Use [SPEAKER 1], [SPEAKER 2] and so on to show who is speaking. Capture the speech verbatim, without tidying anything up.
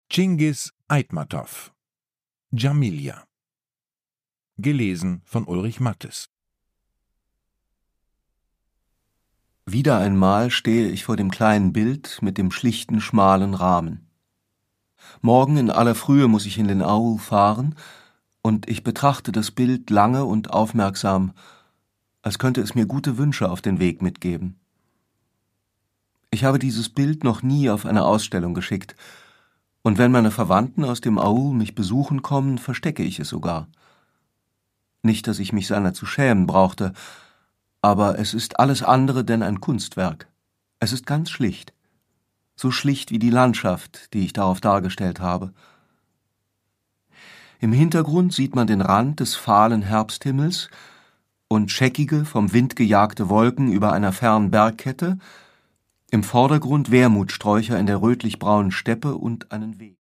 [SPEAKER 1] Chingis Aitmatov. Djamilja. Gelesen von Ulrich Mattes.
[SPEAKER 2] Wieder einmal stehe ich vor dem kleinen Bild mit dem schlichten, schmalen Rahmen. Morgen in aller Frühe muss ich in den Aul fahren, und ich betrachte das Bild lange und aufmerksam, als könnte es mir gute Wünsche auf den Weg mitgeben. Ich habe dieses Bild noch nie auf eine Ausstellung geschickt, und wenn meine Verwandten aus dem Aul mich besuchen kommen, verstecke ich es sogar. Nicht, dass ich mich seiner zu schämen brauchte, aber es ist alles andere denn ein Kunstwerk. Es ist ganz schlicht, so schlicht wie die Landschaft, die ich darauf dargestellt habe. Im Hintergrund sieht man den Rand des fahlen Herbsthimmels und scheckige, vom Wind gejagte Wolken über einer fernen Bergkette, im Vordergrund Wermutsträucher in der rötlich-braunen Steppe und einen Weg.